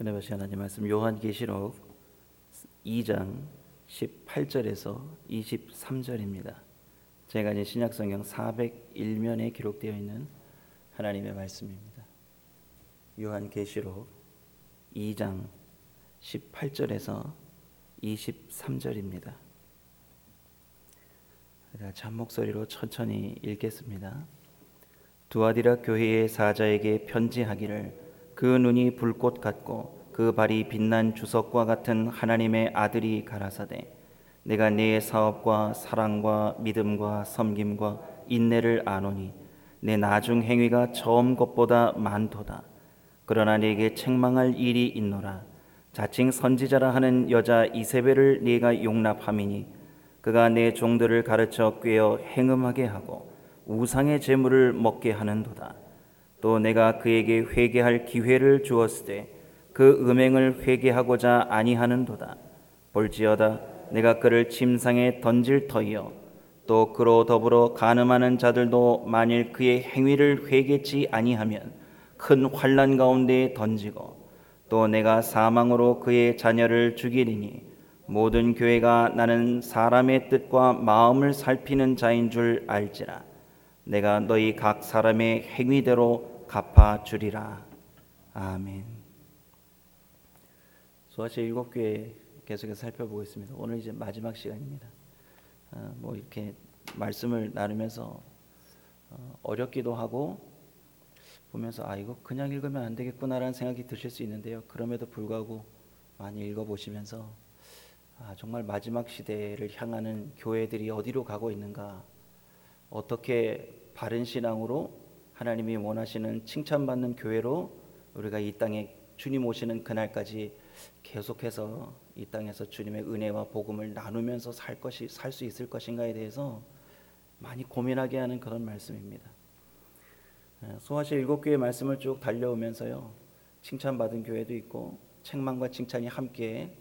은혜 받으신 하나님 말씀 요한계시록 2장 18절에서 23절입니다. 제가 이제 신약성경 401면에 기록되어 있는 하나님의 말씀입니다. 요한계시록 2장 18절에서 23절입니다. 한 목소리로 천천히 읽겠습니다. 두아디라 교회의 사자에게 편지하기를 그 눈이 불꽃 같고 그 발이 빛난 주석과 같은 하나님의 아들이 가라사대 내가 네 사업과 사랑과 믿음과 섬김과 인내를 아노니 내 나중 행위가 처음 것보다 많도다. 그러나 네게 책망할 일이 있노라. 자칭 선지자라 하는 여자 이세벨을 네가 용납함이니 그가 내 종들을 가르쳐 꾀어 행음하게 하고 우상의 제물을 먹게 하는도다. 또 내가 그에게 회개할 기회를 주었으되 그 음행을 회개하고자 아니하는도다. 볼지어다 내가 그를 침상에 던질 터이요 또 그로 더불어 간음하는 자들도 만일 그의 행위를 회개치 아니하면 큰 환난 가운데에 던지고 또 내가 사망으로 그의 자녀를 죽이리니 모든 교회가 나는 사람의 뜻과 마음을 살피는 자인 줄 알지라. 내가 너희 각 사람의 행위대로 갚아주리라. 아멘. 소아시 7교회 계속해서 살펴보고 있습니다. 오늘 이제 마지막 시간입니다. 이렇게 말씀을 나누면서 어렵기도 하고 보면서 이거 그냥 읽으면 안 되겠구나라는 생각이 드실 수 있는데요. 그럼에도 불구하고 많이 읽어보시면서 정말 마지막 시대를 향하는 교회들이 어디로 가고 있는가, 어떻게 바른 신앙으로 하나님이 원하시는 칭찬받는 교회로 우리가 이 땅에 주님 오시는 그날까지 계속해서 이 땅에서 주님의 은혜와 복음을 나누면서 살 수 있을 것인가에 대해서 많이 고민하게 하는 그런 말씀입니다. 소아시 7교회 말씀을 쭉 달려오면서요, 칭찬받은 교회도 있고 책망과 칭찬이 함께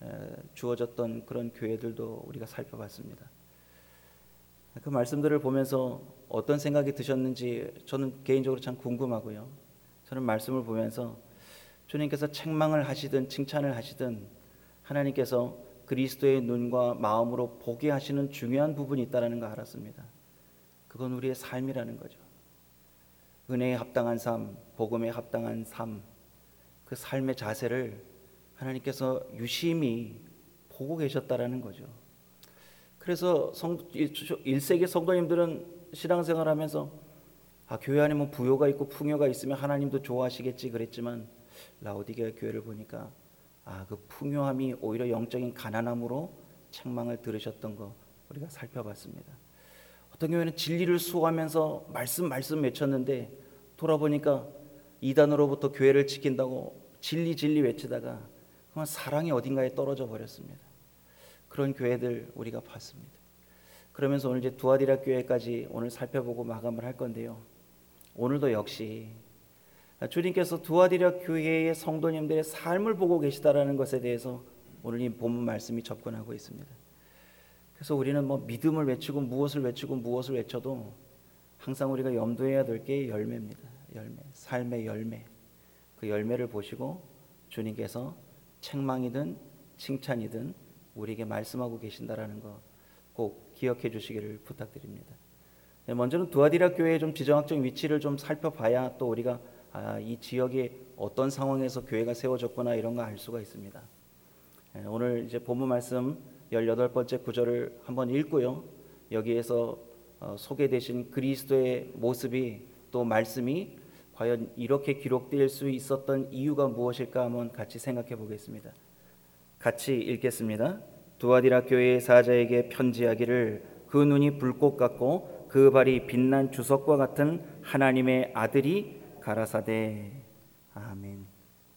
주어졌던 그런 교회들도 우리가 살펴봤습니다. 그 말씀들을 보면서 어떤 생각이 드셨는지 저는 개인적으로 참 궁금하고요. 저는 말씀을 보면서 주님께서 책망을 하시든 칭찬을 하시든 하나님께서 그리스도의 눈과 마음으로 보게 하시는 중요한 부분이 있다는 걸 알았습니다. 그건 우리의 삶이라는 거죠. 은혜에 합당한 삶, 복음에 합당한 삶, 그 삶의 자세를 하나님께서 유심히 보고 계셨다라는 거죠. 그래서 1세기 성도님들은 신앙생활하면서 교회 안에 뭐 부요가 있고 풍요가 있으면 하나님도 좋아하시겠지 그랬지만, 라오디게아 교회를 보니까 그 풍요함이 오히려 영적인 가난함으로 책망을 들으셨던 거 우리가 살펴봤습니다. 어떤 교회는 진리를 수호하면서 말씀 외쳤는데 돌아보니까 이단으로부터 교회를 지킨다고 진리 외치다가 그만 사랑이 어딘가에 떨어져 버렸습니다. 그런 교회들 우리가 봤습니다. 그러면서 오늘 이제 두아디라 교회까지 오늘 살펴보고 마감을 할 건데요. 오늘도 역시 주님께서 두아디라 교회의 성도님들의 삶을 보고 계시다라는 것에 대해서 오늘 이 본문 말씀이 접근하고 있습니다. 그래서 우리는 믿음을 외치고 무엇을 외쳐도 항상 우리가 염두해야 될 게 열매입니다. 열매, 삶의 열매. 그 열매를 보시고 주님께서 책망이든 칭찬이든 우리에게 말씀하고 계신다라는 거 꼭 기억해 주시기를 부탁드립니다. 먼저는 두아디라 교회의 좀 지정학적 위치를 좀 살펴봐야 또 우리가 이 지역에 어떤 상황에서 교회가 세워졌구나 이런 거 알 수가 있습니다. 오늘 이제 본문 말씀 18번째 구절을 한번 읽고요. 여기에서 소개되신 그리스도의 모습이 또 말씀이 과연 이렇게 기록될 수 있었던 이유가 무엇일까 한번 같이 생각해 보겠습니다. 같이 읽겠습니다. 두아디라 교회의 사자에게 편지하기를 그 눈이 불꽃 같고 그 발이 빛난 주석과 같은 하나님의 아들이 가라사대. 아멘.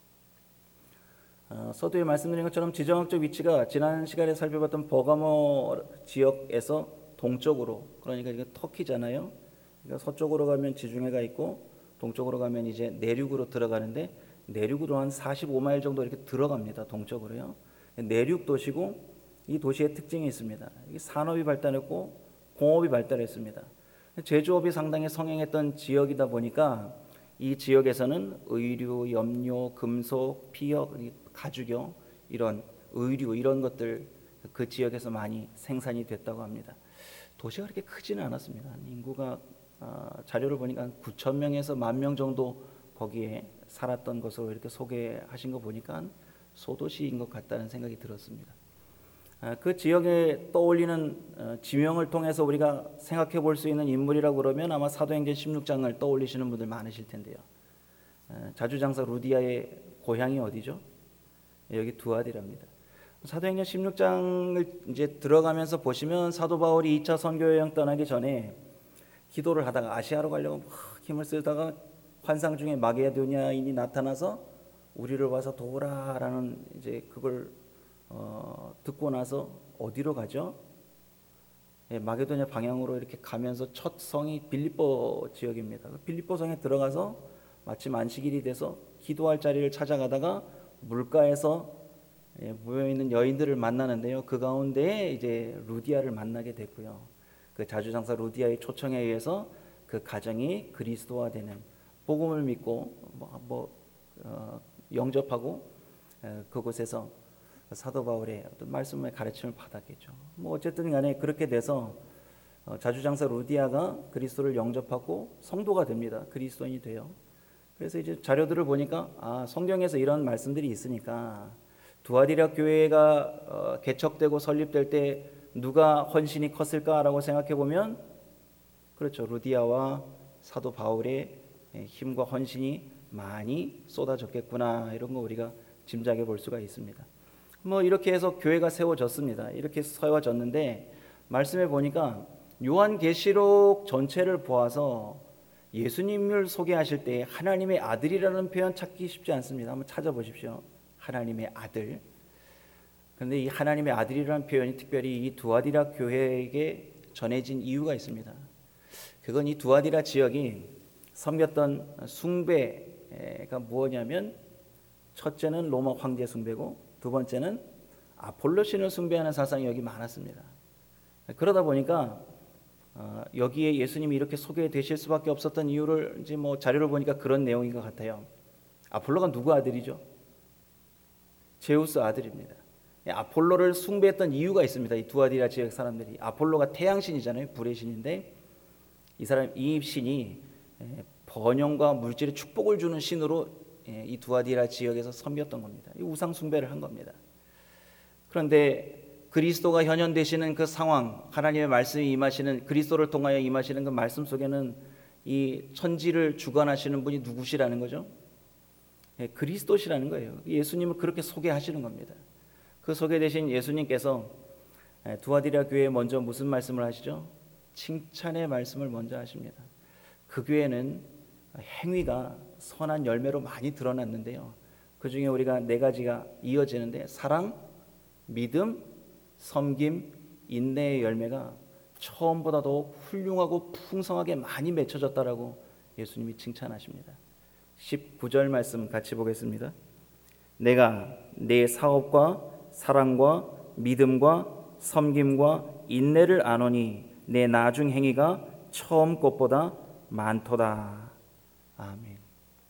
서두에 말씀드린 것처럼 지정학적 위치가 지난 시간에 살펴봤던 버가모 지역에서 동쪽으로, 그러니까 이게 터키잖아요. 그러니까 서쪽으로 가면 지중해가 있고 동쪽으로 가면 이제 내륙으로 들어가는데 내륙으로 한 45마일 정도 이렇게 들어갑니다. 동쪽으로요. 내륙 도시고 이 도시의 특징이 있습니다. 이게 산업이 발달했고 공업이 발달했습니다. 제조업이 상당히 성행했던 지역이다 보니까 이 지역에서는 의류, 염료, 금속, 피역, 가죽요 이런 의류 이런 것들 그 지역에서 많이 생산이 됐다고 합니다. 도시가 그렇게 크지는 않았습니다. 인구가 자료를 보니까 9천 명에서 10,000명 정도 거기에 살았던 것으로 이렇게 소개하신 거 보니까 소도시인 것 같다는 생각이 들었습니다. 그 지역에 떠올리는 지명을 통해서 우리가 생각해 볼 수 있는 인물이라고 그러면 아마 사도행전 16장을 떠올리시는 분들 많으실 텐데요. 자주장사 루디아의 고향이 어디죠? 여기 두아디랍니다. 사도행전 16장을 이제 들어가면서 보시면 사도 바울이 2차 선교 여행 떠나기 전에 기도를 하다가 아시아로 가려고 막 힘을 쓰다가 환상 중에 마게도냐인이 나타나서 우리를 와서 도우라라는 이제 그걸 듣고 나서 어디로 가죠? 마게도냐 방향으로 이렇게 가면서 첫 성이 빌립보 지역입니다. 빌립보 성에 들어가서 마침 안식일이 돼서 기도할 자리를 찾아가다가 물가에서 모여 있는 여인들을 만나는데요. 그 가운데 이제 루디아를 만나게 됐고요. 그 자주장사 루디아의 초청에 의해서 그 가정이 그리스도화되는 복음을 믿고 영접하고 그곳에서 사도 바울의 어떤 말씀의 가르침을 받았겠죠. 어쨌든 간에 그렇게 돼서 자주장사 루디아가 그리스도를 영접하고 성도가 됩니다. 그리스도인이 돼요. 그래서 이제 자료들을 보니까 성경에서 이런 말씀들이 있으니까 두아디라 교회가 개척되고 설립될 때 누가 헌신이 컸을까라고 생각해 보면 그렇죠. 루디아와 사도 바울의 힘과 헌신이 많이 쏟아졌겠구나 이런 거 우리가 짐작해 볼 수가 있습니다. 이렇게 해서 교회가 세워졌습니다. 이렇게 세워졌는데 말씀해 보니까 요한계시록 전체를 보아서 예수님을 소개하실 때 하나님의 아들이라는 표현 찾기 쉽지 않습니다. 한번 찾아보십시오. 하나님의 아들. 그런데 이 하나님의 아들이라는 표현이 특별히 이 두아디라 교회에게 전해진 이유가 있습니다. 그건 이 두아디라 지역이 섬겼던 숭배가 뭐냐면 첫째는 로마 황제 숭배고 두 번째는 아폴로 신을 숭배하는 사상이 여기 많았습니다. 그러다 보니까 여기에 예수님이 이렇게 소개되실 수밖에 없었던 이유를 이제 자료를 보니까 그런 내용인 것 같아요. 아폴로가 누구 아들이죠? 제우스 아들입니다. 아폴로를 숭배했던 이유가 있습니다. 이 두아디라 지역 사람들이 아폴로가 태양신이잖아요. 불의 신인데 이 신이 번영과 물질의 축복을 주는 신으로 이 두아디라 지역에서 섬겼던 겁니다. 이 우상 숭배를 한 겁니다. 그런데 그리스도가 현현되시는 그 상황, 하나님의 말씀이 임하시는 그리스도를 통하여 임하시는 그 말씀 속에는 이 천지를 주관하시는 분이 누구시라는 거죠? 그리스도시라는 거예요. 예수님을 그렇게 소개하시는 겁니다. 그 소개되신 예수님께서 두아디라 교회에 먼저 무슨 말씀을 하시죠? 칭찬의 말씀을 먼저 하십니다. 그 교회는 행위가 선한 열매로 많이 드러났는데요. 그 중에 우리가 4가지가 이어지는데 사랑, 믿음, 섬김, 인내의 열매가 처음보다 더 훌륭하고 풍성하게 많이 맺혀졌다라고 예수님이 칭찬하십니다. 19절 말씀 같이 보겠습니다. 내가 내 사업과 사랑과 믿음과 섬김과 인내를 아노니 내 나중 행위가 처음 것보다 많도다. 아멘.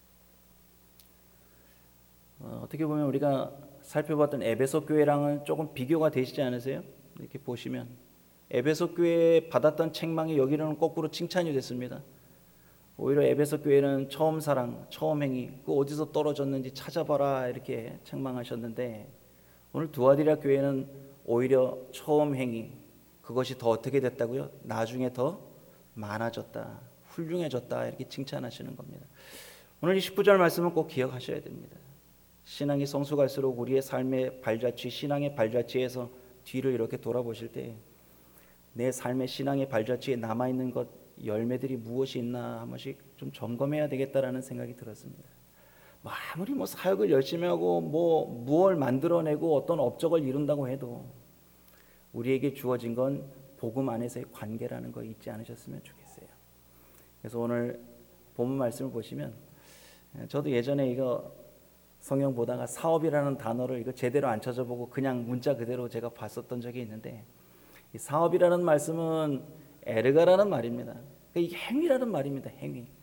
어떻게 보면 우리가 살펴봤던 에베소 교회랑은 조금 비교가 되시지 않으세요? 이렇게 보시면 에베소 교회에 받았던 책망이 여기는 거꾸로 칭찬이 됐습니다. 오히려 에베소 교회는 처음 사랑, 처음 행위, 그 어디서 떨어졌는지 찾아봐라 이렇게 책망하셨는데 오늘 두아디라 교회는 오히려 처음 행위, 그것이 더 어떻게 됐다고요? 나중에 더 많아졌다, 훌륭해졌다 이렇게 칭찬하시는 겁니다. 오늘 이 19절 말씀은 꼭 기억하셔야 됩니다. 신앙이 성숙할수록 우리의 삶의 발자취, 신앙의 발자취에서 뒤를 이렇게 돌아보실 때 내 삶의 신앙의 발자취에 남아있는 것 열매들이 무엇이 있나 한 번씩 좀 점검해야 되겠다라는 생각이 들었습니다. 아무리 사역을 열심히 하고 무엇을 만들어내고 어떤 업적을 이룬다고 해도 우리에게 주어진 건 복음 안에서의 관계라는 거 잊지 않으셨으면 좋겠어요. 그래서 오늘 본문 말씀을 보시면 저도 예전에 이거 성경 보다가 사업이라는 단어를 이거 제대로 안 찾아보고 그냥 문자 그대로 제가 봤었던 적이 있는데 이 사업이라는 말씀은 에르가라는 말입니다. 이 행위라는 말입니다. 행위.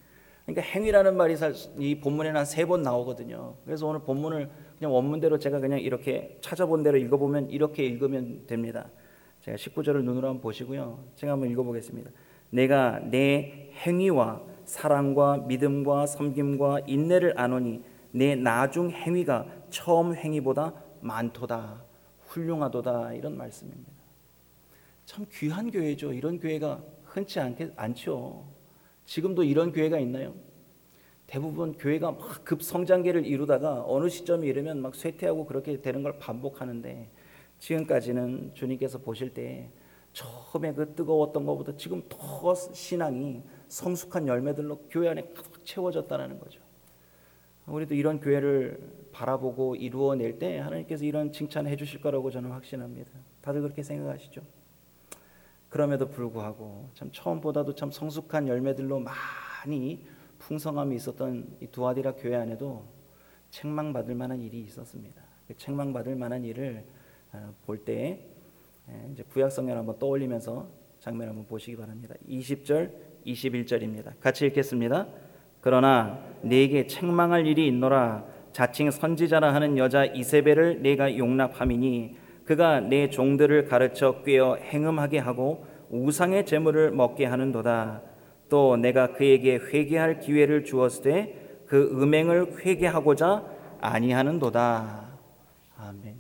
그러니까 행위라는 말이 이 본문에는 한 3번 나오거든요. 그래서 오늘 본문을 그냥 원문대로 제가 그냥 이렇게 찾아본 대로 읽어보면 이렇게 읽으면 됩니다. 제가 19절을 눈으로 한번 보시고요. 제가 한번 읽어보겠습니다. 내가 내 행위와 사랑과 믿음과 섬김과 인내를 아노니 내 나중 행위가 처음 행위보다 많도다. 훌륭하도다. 이런 말씀입니다. 참 귀한 교회죠. 이런 교회가 흔치 않죠. 지금도 이런 교회가 있나요? 대부분 교회가 막 급성장기를 이루다가 어느 시점에 이르면 막 쇠퇴하고 그렇게 되는 걸 반복하는데, 지금까지는 주님께서 보실 때 처음에 그 뜨거웠던 것보다 지금 더 신앙이 성숙한 열매들로 교회 안에 가득 채워졌다는 거죠. 우리도 이런 교회를 바라보고 이루어낼 때 하나님께서 이런 칭찬을 해주실 거라고 저는 확신합니다. 다들 그렇게 생각하시죠? 그럼에도 불구하고 참 처음보다도 참 성숙한 열매들로 많이 풍성함이 있었던 이 두아디라 교회 안에도 책망받을 만한 일이 있었습니다. 그 책망받을 만한 일을 볼 때 이제 구약 성경을 한번 떠올리면서 장면 한번 보시기 바랍니다. 20절, 21절입니다. 같이 읽겠습니다. 그러나 네게 책망할 일이 있노라. 자칭 선지자라 하는 여자 이세벨을 네가 용납함이니 그가 내 종들을 가르쳐 꾀어 행음하게 하고 우상의 제물을 먹게 하는도다. 또 내가 그에게 회개할 기회를 주었으되 그 음행을 회개하고자 아니하는도다. 아멘.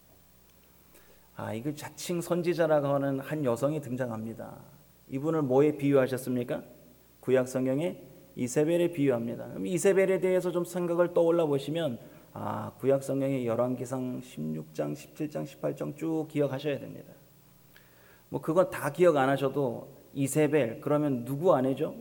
이거 자칭 선지자라고 하는 한 여성이 등장합니다. 이분을 뭐에 비유하셨습니까? 구약 성경에 이세벨에 비유합니다. 그럼 이세벨에 대해서 좀 생각을 떠올라 보시면 구약 성경의 열왕기상 16장, 17장, 18장 쭉 기억하셔야 됩니다. 뭐 그건 다 기억 안 하셔도 이세벨 그러면 누구 아내죠?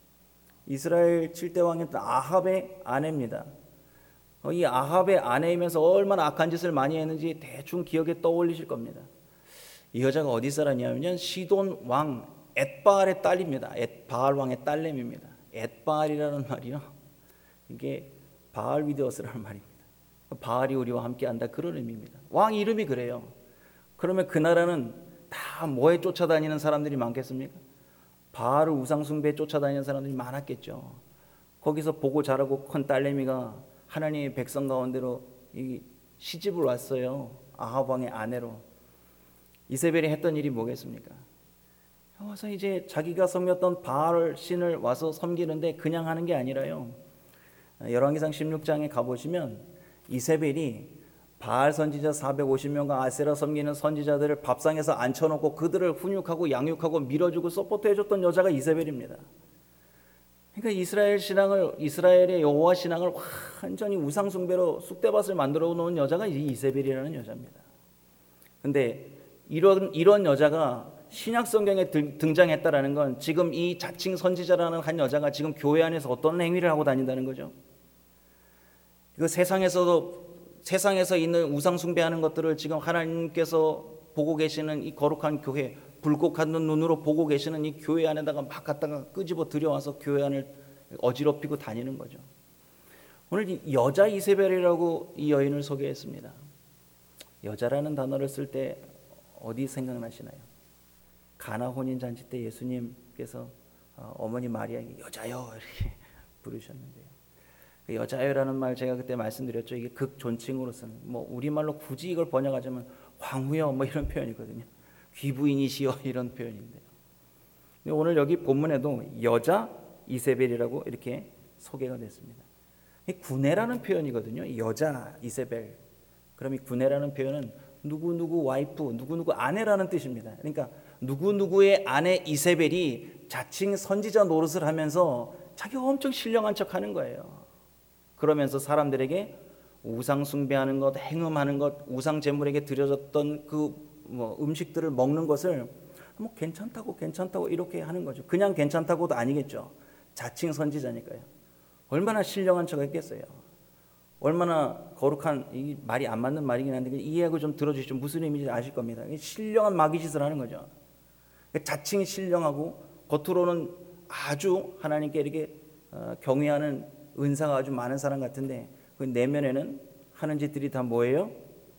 이스라엘 7대 왕이었던 아합의 아내입니다. 이 아합의 아내이면서 얼마나 악한 짓을 많이 했는지 대충 기억에 떠올리실 겁니다. 이 여자가 어디 사람이냐면 시돈 왕 엣바알의 딸입니다. 바알 왕의 딸내미입니다. 엣바알이라는 말이요, 이게 바알 위드어스라는 말입니다. 바알이 우리와 함께한다, 그런 의미입니다. 왕 이름이 그래요. 그러면 그 나라는 다 뭐에 쫓아다니는 사람들이 많겠습니까? 바알을 우상 숭배에 쫓아다니는 사람들이 많았겠죠. 거기서 보고 자라고 큰 딸내미가 하나님의 백성 가운데로 이 시집을 왔어요. 아합 왕의 아내로. 이세벨이 했던 일이 뭐겠습니까? 와서 이제 자기가 섬겼던 바알 신을 와서 섬기는데 그냥 하는 게 아니라요. 열왕기상 16장에 가보시면 이세벨이 바알 선지자 450명과 아세라 섬기는 선지자들을 밥상에서 앉혀놓고 그들을 훈육하고 양육하고 밀어주고 서포트해줬던 여자가 이세벨입니다. 그러니까 이스라엘의 여호와 신앙을 완전히 우상 숭배로 쑥대밭을 만들어 놓은 여자가 이세벨이라는 여자입니다. 근데 이런 여자가 신약 성경에 등장했다라는 건 지금 이 자칭 선지자라는 한 여자가 지금 교회 안에서 어떤 행위를 하고 다닌다는 거죠. 그 세상에서 있는 우상 숭배하는 것들을 지금 하나님께서 보고 계시는 이 거룩한 교회, 불꽃한 눈으로 보고 계시는 이 교회 안에다가 막 갖다가 끄집어 들여와서 교회 안을 어지럽히고 다니는 거죠. 오늘 이 여자 이세벨이라고 이 여인을 소개했습니다. 여자라는 단어를 쓸 때 어디 생각나시나요? 가나 혼인 잔치 때 예수님께서 어머니 마리아에게 여자여 이렇게 부르셨는데요. 그 여자여라는 말 제가 그때 말씀드렸죠. 이게 극존칭으로 쓰는, 뭐 우리말로 굳이 이걸 번역하자면 황후여 뭐 이런 표현이거든요. 귀부인이시여 이런 표현인데요. 근데 오늘 여기 본문에도 여자 이세벨이라고 이렇게 소개가 됐습니다. 이 구네라는 표현이거든요. 여자 이세벨. 그럼 이 구네라는 표현은 누구누구 와이프, 누구누구 아내라는 뜻입니다. 그러니까 누구누구의 아내 이세벨이 자칭 선지자 노릇을 하면서 자기가 엄청 신령한 척하는 거예요. 그러면서 사람들에게 우상 숭배하는 것, 행음하는 것, 우상 제물에게 드려졌던 그 음식들을 먹는 것을 뭐 괜찮다고 이렇게 하는 거죠. 그냥 괜찮다고도 아니겠죠. 자칭 선지자니까요. 얼마나 신령한 척했겠어요. 얼마나 거룩한, 이 말이 안 맞는 말이긴 한데 이해하고 좀 들어주시죠. 무슨 의미인지 아실 겁니다. 신령한 마귀짓을 하는 거죠. 자칭 신령하고 겉으로는 아주 하나님께 이렇게 경외하는 은사가 아주 많은 사람 같은데 그 내면에는 하는 짓들이 다 뭐예요?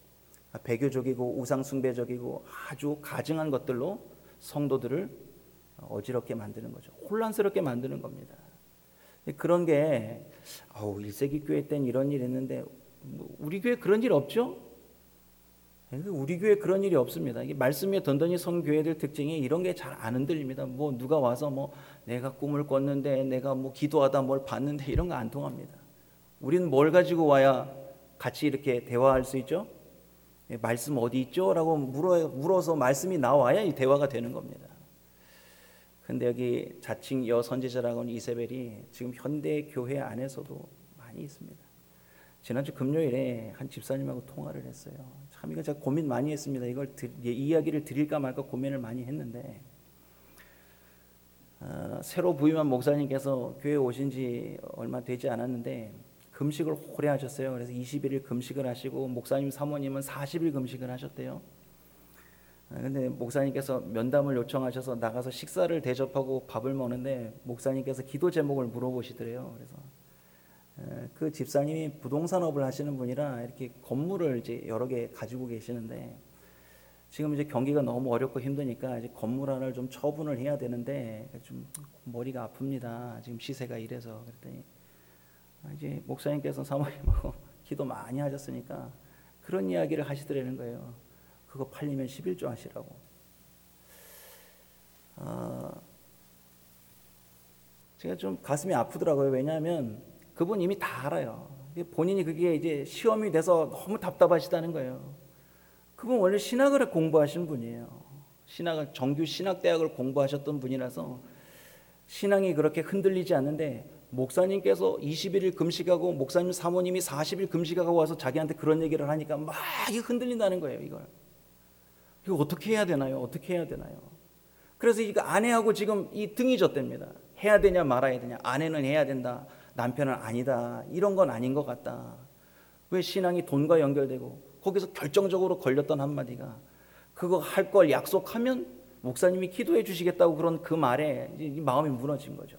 배교적이고 우상숭배적이고 아주 가증한 것들로 성도들을 어지럽게 만드는 거죠. 혼란스럽게 만드는 겁니다. 그런 게 1세기 교회 때는 이런 일이 있는데 우리 교회 그런 일 없죠? 우리 교회 그런 일이 없습니다. 이게 말씀에 던던히 선 교회들 특징이 이런 게 잘 안 흔들립니다. 뭐 누가 와서 뭐 내가 꿈을 꿨는데 내가 뭐 기도하다 뭘 봤는데 이런 거 안 통합니다. 우리는 뭘 가지고 와야 같이 이렇게 대화할 수 있죠? 말씀 어디 있죠? 라고 물어서 말씀이 나와야 이 대화가 되는 겁니다. 근데 여기 자칭 여선지자라고 하는 이세벨이 지금 현대 교회 안에서도 많이 있습니다. 지난주 금요일에 한 집사님하고 통화를 했어요. 참 이거 제가 고민 많이 했습니다. 이 이야기를 드릴까 말까 고민을 많이 했는데 새로 부임한 목사님께서 교회에 오신 지 얼마 되지 않았는데 금식을 오래 하셨어요. 그래서 21일 금식을 하시고 목사님 사모님은 40일 금식을 하셨대요. 근데 목사님께서 면담을 요청하셔서 나가서 식사를 대접하고 밥을 먹는데 목사님께서 기도 제목을 물어보시더래요. 그래서 그 집사님이 부동산업을 하시는 분이라 이렇게 건물을 이제 여러 개 가지고 계시는데 지금 이제 경기가 너무 어렵고 힘드니까 이제 건물 하나를 좀 처분을 해야 되는데 좀 머리가 아픕니다. 지금 시세가 이래서. 그랬더니 이제 목사님께서 사모님하고 기도 많이 하셨으니까 그런 이야기를 하시더라는 거예요. 그거 팔리면 11조 하시라고. 제가 좀 가슴이 아프더라고요. 왜냐하면 그분 이미 다 알아요. 본인이 그게 이제 시험이 돼서 너무 답답하시다는 거예요. 그분 원래 신학을 공부하신 분이에요. 정규 신학대학을 공부하셨던 분이라서 신앙이 그렇게 흔들리지 않는데 목사님께서 21일 금식하고 목사님 사모님이 40일 금식하고 와서 자기한테 그런 얘기를 하니까 막 흔들린다는 거예요. 이거 어떻게 해야 되나요? 어떻게 해야 되나요? 그래서 이거 아내하고 지금 이 등이 졌답니다. 해야 되냐 말아야 되냐. 아내는 해야 된다. 남편은 아니다. 이런 건 아닌 것 같다. 왜 신앙이 돈과 연결되고 거기서 결정적으로 걸렸던 한마디가 그거 할 걸 약속하면 목사님이 기도해 주시겠다고 그런 그 말에 이 마음이 무너진 거죠.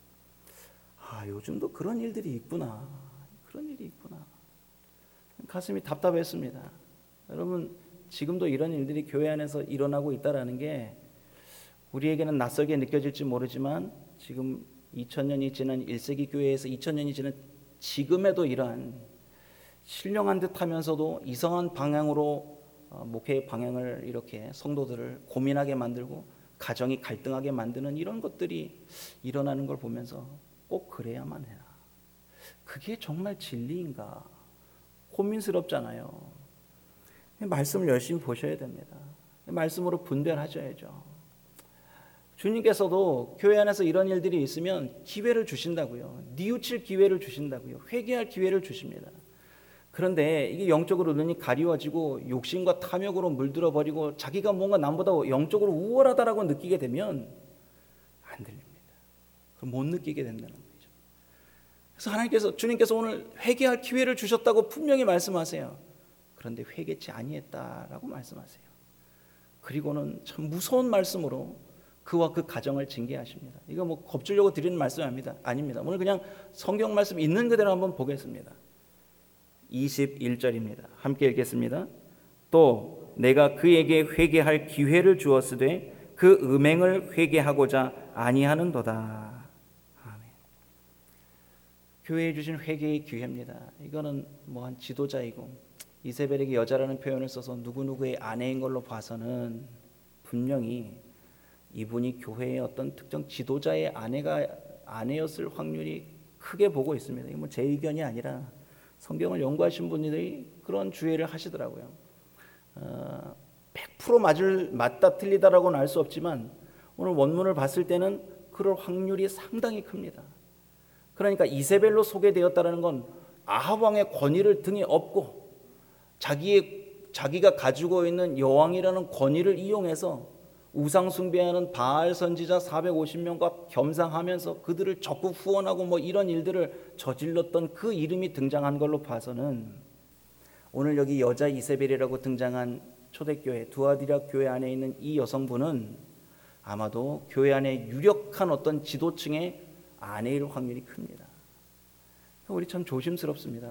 요즘도 그런 일들이 있구나. 그런 일이 있구나. 가슴이 답답했습니다. 여러분 지금도 이런 일들이 교회 안에서 일어나고 있다라는 게 우리에게는 낯설게 느껴질지 모르지만 지금 2000년이 지난 1세기 교회에서 2000년이 지난 지금에도 이러한 신령한 듯 하면서도 이상한 방향으로 목회의 방향을 이렇게 성도들을 고민하게 만들고 가정이 갈등하게 만드는 이런 것들이 일어나는 걸 보면서 꼭 그래야만 해라. 그게 정말 진리인가? 고민스럽잖아요. 말씀을 열심히 보셔야 됩니다. 말씀으로 분별하셔야죠. 주님께서도 교회 안에서 이런 일들이 있으면 기회를 주신다고요. 뉘우칠 기회를 주신다고요. 회개할 기회를 주십니다. 그런데 이게 영적으로 눈이 가리워지고 욕심과 탐욕으로 물들어 버리고 자기가 뭔가 남보다 영적으로 우월하다라고 느끼게 되면 안 들립니다. 그럼 못 느끼게 된다는 거죠. 그래서 주님께서 오늘 회개할 기회를 주셨다고 분명히 말씀하세요. 그런데 회개치 아니했다라고 말씀하세요. 그리고는 참 무서운 말씀으로 그와 그 가정을 징계하십니다. 이거 뭐 겁주려고 드리는 말씀이 아닙니다. 오늘 그냥 성경 말씀 있는 그대로 한번 보겠습니다. 21절입니다. 함께 읽겠습니다. 또 내가 그에게 회개할 기회를 주었으되 그 음행을 회개하고자 아니하는도다. 아멘. 교회에 주신 회개의 기회입니다. 이거는 뭐 한 지도자이고 이세벨에게 여자라는 표현을 써서 누구누구의 아내인 걸로 봐서는 분명히 이분이 교회의 어떤 특정 지도자의 아내였을 확률이 크게 보고 있습니다. 이건 뭐 제 의견이 아니라 성경을 연구하신 분들이 그런 주의를 하시더라고요. 100% 맞다 틀리다라고는 알 수 없지만 오늘 원문을 봤을 때는 그럴 확률이 상당히 큽니다. 그러니까 이세벨로 소개되었다는 건 아합 왕의 권위를 등에 업고 자기가 가지고 있는 여왕이라는 권위를 이용해서 우상 숭배하는 바알 선지자 450명과 겸상하면서 그들을 적극 후원하고 뭐 이런 일들을 저질렀던 그 이름이 등장한 걸로 봐서는 오늘 여기 여자 이세벨이라고 등장한 초대교회 두아디라 교회 안에 있는 이 여성분은 아마도 교회 안에 유력한 어떤 지도층의 아내일 확률이 큽니다. 우리 참 조심스럽습니다.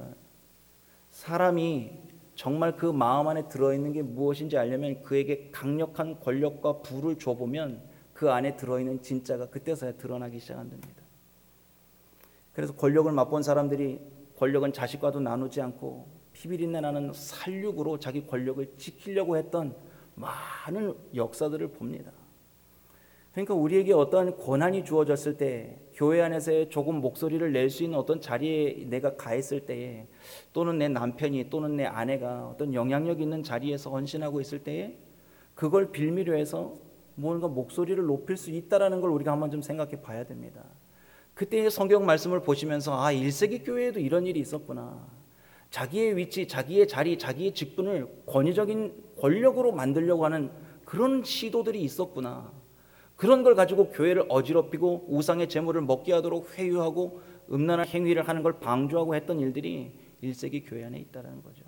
사람이 정말 그 마음 안에 들어있는 게 무엇인지 알려면 그에게 강력한 권력과 부를 줘보면 그 안에 들어있는 진짜가 그때서야 드러나기 시작한답니다. 그래서 권력을 맛본 사람들이 권력은 자식과도 나누지 않고 피비린내 나는 살육으로 자기 권력을 지키려고 했던 많은 역사들을 봅니다. 그러니까 우리에게 어떤 권한이 주어졌을 때, 교회 안에서 조금 목소리를 낼 수 있는 어떤 자리에 내가 가 있을 때에, 또는 내 남편이 또는 내 아내가 어떤 영향력 있는 자리에서 헌신하고 있을 때에 그걸 빌미로 해서 뭔가 목소리를 높일 수 있다는 걸 우리가 한번 좀 생각해 봐야 됩니다. 그때의 성경 말씀을 보시면서 1세기 교회에도 이런 일이 있었구나. 자기의 위치, 자기의 자리, 자기의 직분을 권위적인 권력으로 만들려고 하는 그런 시도들이 있었구나. 그런 걸 가지고 교회를 어지럽히고 우상의 제물을 먹게 하도록 회유하고 음란한 행위를 하는 걸 방조하고 했던 일들이 1세기 교회 안에 있다는 거죠.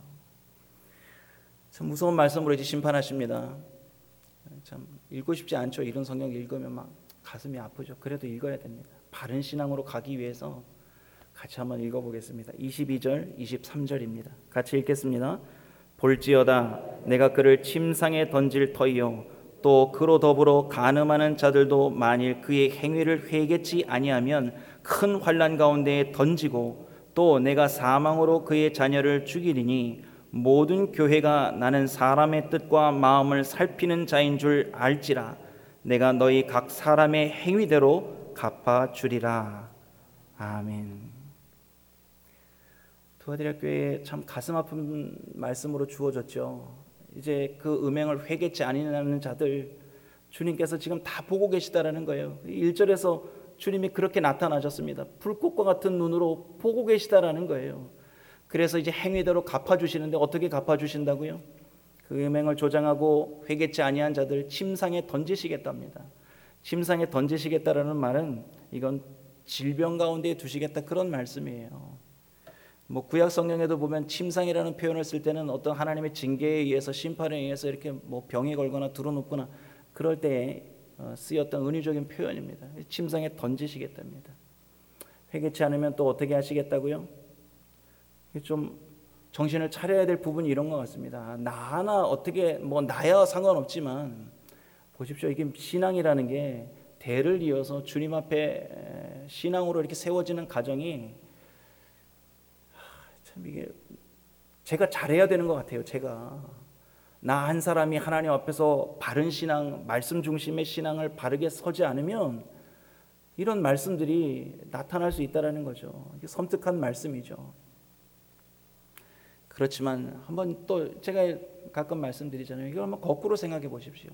참 무서운 말씀으로 이제 심판하십니다. 참 읽고 싶지 않죠. 이런 성경 읽으면 막 가슴이 아프죠. 그래도 읽어야 됩니다. 바른 신앙으로 가기 위해서 같이 한번 읽어보겠습니다. 22절, 23절입니다. 같이 읽겠습니다. 볼지어다 내가 그를 침상에 던질 터이요 또 그로 더불어 간음하는 자들도 만일 그의 행위를 회개치 아니하면 큰 환난 가운데에 던지고 또 내가 사망으로 그의 자녀를 죽이리니 모든 교회가 나는 사람의 뜻과 마음을 살피는 자인 줄 알지라. 내가 너희 각 사람의 행위대로 갚아주리라. 아멘. 두아디라 교회에 참 가슴 아픈 말씀으로 주어졌죠. 이제 그 음행을 회개치 아니하는 자들 주님께서 지금 다 보고 계시다라는 거예요. 1절에서 주님이 그렇게 나타나셨습니다. 불꽃과 같은 눈으로 보고 계시다라는 거예요. 그래서 이제 행위대로 갚아주시는데 어떻게 갚아주신다고요? 그 음행을 조장하고 회개치 아니한 자들 침상에 던지시겠답니다. 침상에 던지시겠다라는 말은 이건 질병 가운데 두시겠다 그런 말씀이에요. 뭐 구약 성경에도 보면 침상이라는 표현을 쓸 때는 어떤 하나님의 징계에 의해서 심판에 의해서 이렇게 뭐 병에 걸거나 들어눕거나 그럴 때에 쓰였던 은유적인 표현입니다. 침상에 던지시겠답니다. 회개치 않으면 또 어떻게 하시겠다고요? 좀 정신을 차려야 될 부분이 이런 것 같습니다. 나 하나 어떻게 뭐 나야 상관없지만 보십시오. 이게 신앙이라는 게 대를 이어서 주님 앞에 신앙으로 이렇게 세워지는 과정이 참 이게 제가 잘해야 되는 것 같아요. 제가 나 한 사람이 하나님 앞에서 바른 신앙, 말씀 중심의 신앙을 바르게 서지 않으면 이런 말씀들이 나타날 수 있다는 거죠. 이게 섬뜩한 말씀이죠. 그렇지만 한번 또 제가 가끔 말씀드리잖아요. 이걸 한번 거꾸로 생각해 보십시오.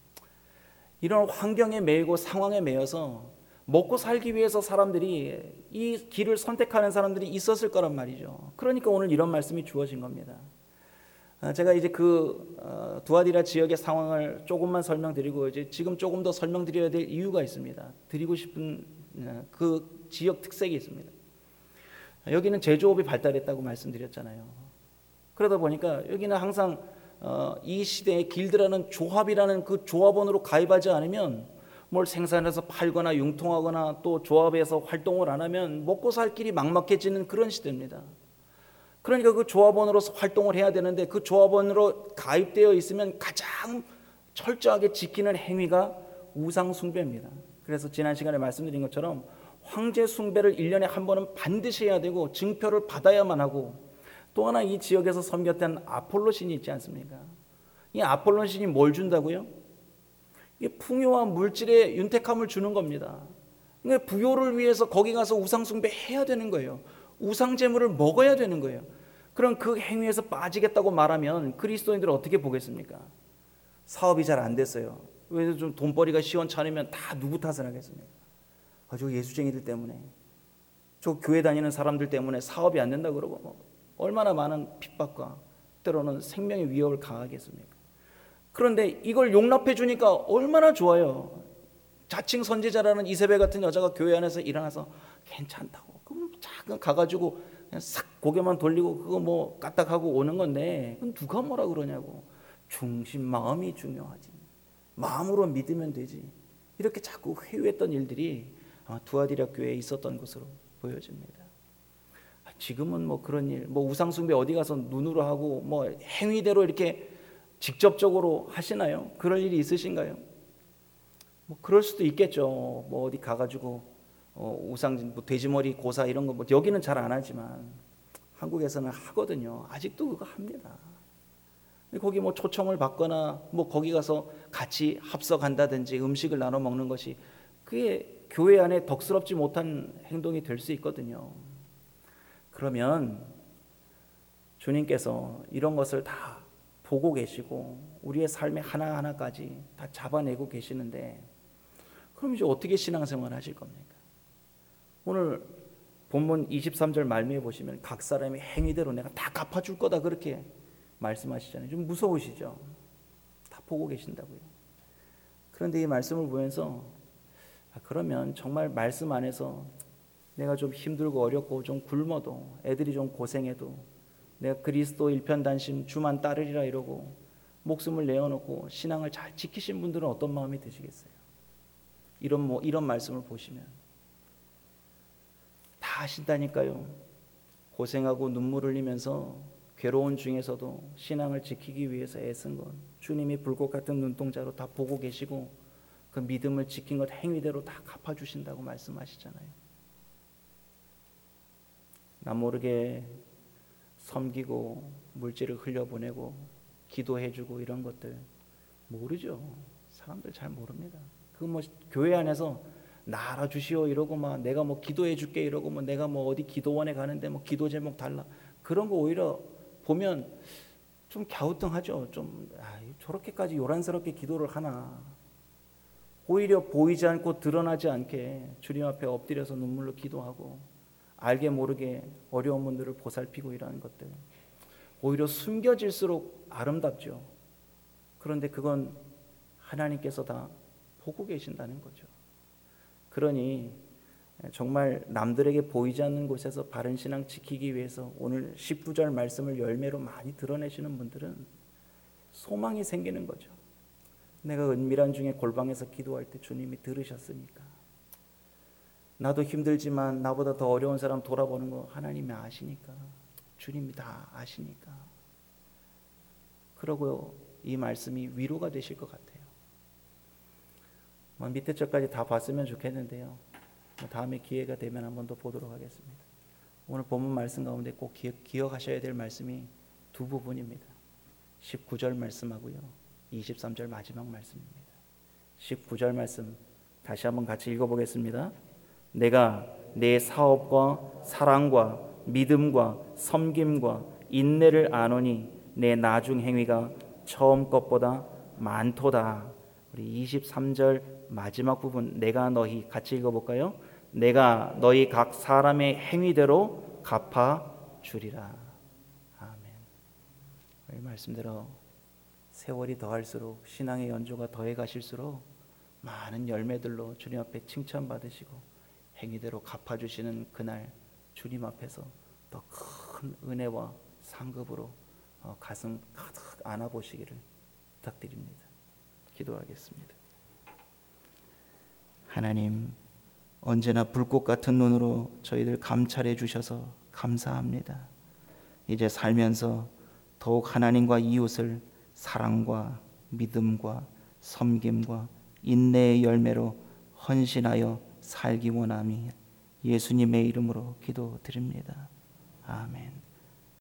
이런 환경에 매이고 상황에 매여서 먹고 살기 위해서 사람들이 이 길을 선택하는 사람들이 있었을 거란 말이죠. 그러니까 오늘 이런 말씀이 주어진 겁니다. 제가 이제 그 두아디라 지역의 상황을 조금만 설명드리고 이제 지금 조금 더 설명드려야 될 이유가 있습니다. 드리고 싶은 그 지역 특색이 있습니다. 여기는 제조업이 발달했다고 말씀드렸잖아요. 그러다 보니까 여기는 항상 이 시대의 길드라는 조합이라는 그 조합원으로 가입하지 않으면 뭘 생산해서 팔거나 융통하거나 또 조합에서 활동을 안 하면 먹고 살 길이 막막해지는 그런 시대입니다. 그러니까 그 조합원으로서 활동을 해야 되는데 그 조합원으로 가입되어 있으면 가장 철저하게 지키는 행위가 우상 숭배입니다. 그래서 지난 시간에 말씀드린 것처럼 황제 숭배를 1년에 한 번은 반드시 해야 되고 증표를 받아야만 하고, 또 하나 이 지역에서 섬겼던 아폴로 신이 있지 않습니까? 이 아폴로 신이 뭘 준다고요? 이게 풍요와 물질의 윤택함을 주는 겁니다. 그러니까 부요를 위해서 거기 가서 우상 숭배해야 되는 거예요. 우상 제물을 먹어야 되는 거예요. 그럼 그 행위에서 빠지겠다고 말하면 그리스도인들은 어떻게 보겠습니까? 사업이 잘 안 됐어요. 왜 좀 돈벌이가 시원찮으면 다 누구 탓을 하겠습니까? 저 예수쟁이들 때문에, 저 교회 다니는 사람들 때문에 사업이 안 된다 그러고 뭐 얼마나 많은 핍박과 때로는 생명의 위협을 가하겠습니까? 그런데 이걸 용납해 주니까 얼마나 좋아요. 자칭 선지자라는 이세벨 같은 여자가 교회 안에서 일어나서 괜찮다고, 그럼 작은 가가지고 그냥 싹 고개만 돌리고 그거 뭐 까딱하고 오는 건데, 그럼 누가 뭐라 그러냐고. 중심 마음이 중요하지, 마음으로 믿으면 되지. 이렇게 자꾸 회유했던 일들이 두아디라 교회에 있었던 것으로 보여집니다. 지금은 뭐 그런 일, 뭐 우상숭배 어디 가서 눈으로 하고 뭐 행위대로 이렇게 직접적으로 하시나요? 그럴 일이 있으신가요? 뭐 그럴 수도 있겠죠. 뭐 어디 가가지고 우상 뭐 돼지머리 고사 이런 거 뭐 여기는 잘 안 하지만 한국에서는 하거든요. 아직도 그거 합니다. 거기 뭐 초청을 받거나 뭐 거기 가서 같이 합석한다든지 음식을 나눠 먹는 것이 그게 교회 안에 덕스럽지 못한 행동이 될 수 있거든요. 그러면 주님께서 이런 것을 다 보고 계시고 우리의 삶의 하나하나까지 다 잡아내고 계시는데 그럼 이제 어떻게 신앙생활 하실 겁니까? 오늘 본문 23절 말미에 보시면 각 사람의 행위대로 내가 다 갚아줄 거다 그렇게 말씀하시잖아요. 좀 무서우시죠? 다 보고 계신다고요. 그런데 이 말씀을 보면서 그러면 정말 말씀 안에서 내가 좀 힘들고 어렵고 좀 굶어도 애들이 좀 고생해도 내가 그리스도 일편단심 주만 따르리라 이러고 목숨을 내어놓고 신앙을 잘 지키신 분들은 어떤 마음이 드시겠어요? 이런 말씀을 보시면 다 하신다니까요. 고생하고 눈물 흘리면서 괴로운 중에서도 신앙을 지키기 위해서 애쓴 것 주님이 불꽃 같은 눈동자로 다 보고 계시고 그 믿음을 지킨 것 행위대로 다 갚아주신다고 말씀하시잖아요. 나 모르게 섬기고 물질을 흘려보내고 기도해주고 이런 것들 모르죠. 사람들 잘 모릅니다. 그 뭐 교회 안에서 나 알아주시오 이러고 막 내가 뭐 기도해줄게 이러고 뭐 내가 뭐 어디 기도원에 가는데 뭐 기도 제목 달라 그런 거 오히려 보면 좀 갸우뚱하죠. 좀 저렇게까지 요란스럽게 기도를 하나. 오히려 보이지 않고 드러나지 않게 주님 앞에 엎드려서 눈물로 기도하고 알게 모르게 어려운 분들을 보살피고 이러는 것들 오히려 숨겨질수록 아름답죠. 그런데 그건 하나님께서 다 보고 계신다는 거죠. 그러니 정말 남들에게 보이지 않는 곳에서 바른 신앙 지키기 위해서 오늘 19절 말씀을 열매로 많이 드러내시는 분들은 소망이 생기는 거죠. 내가 은밀한 중에 골방에서 기도할 때 주님이 들으셨으니까 나도 힘들지만 나보다 더 어려운 사람 돌아보는 거 하나님이 아시니까 주님이 다 아시니까 그러고 이 말씀이 위로가 되실 것 같아요. 밑에 쪽까지 다 봤으면 좋겠는데요. 다음에 기회가 되면 한 번 더 보도록 하겠습니다. 오늘 본문 말씀 가운데 꼭 기억하셔야 될 말씀이 두 부분입니다. 19절 말씀하고요. 23절 마지막 말씀입니다. 19절 말씀 다시 한번 같이 읽어보겠습니다. 내가 내 사업과 사랑과 믿음과 섬김과 인내를 아노니 내 나중 행위가 처음 것보다 많도다. 우리 23절 마지막 부분 내가 너희 같이 읽어볼까요? 내가 너희 각 사람의 행위대로 갚아주리라. 아멘. 이 말씀대로 세월이 더할수록 신앙의 연조가 더해 가실수록 많은 열매들로 주님 앞에 칭찬받으시고 행위대로 갚아주시는 그날 주님 앞에서 더 큰 은혜와 상급으로 가슴 가득 안아보시기를 부탁드립니다. 기도하겠습니다. 하나님, 언제나 불꽃 같은 눈으로 저희들 감찰해 주셔서 감사합니다. 이제 살면서 더욱 하나님과 이웃을 사랑과 믿음과 섬김과 인내의 열매로 헌신하여 살기 원하며 예수님의 이름으로 기도드립니다. 아멘.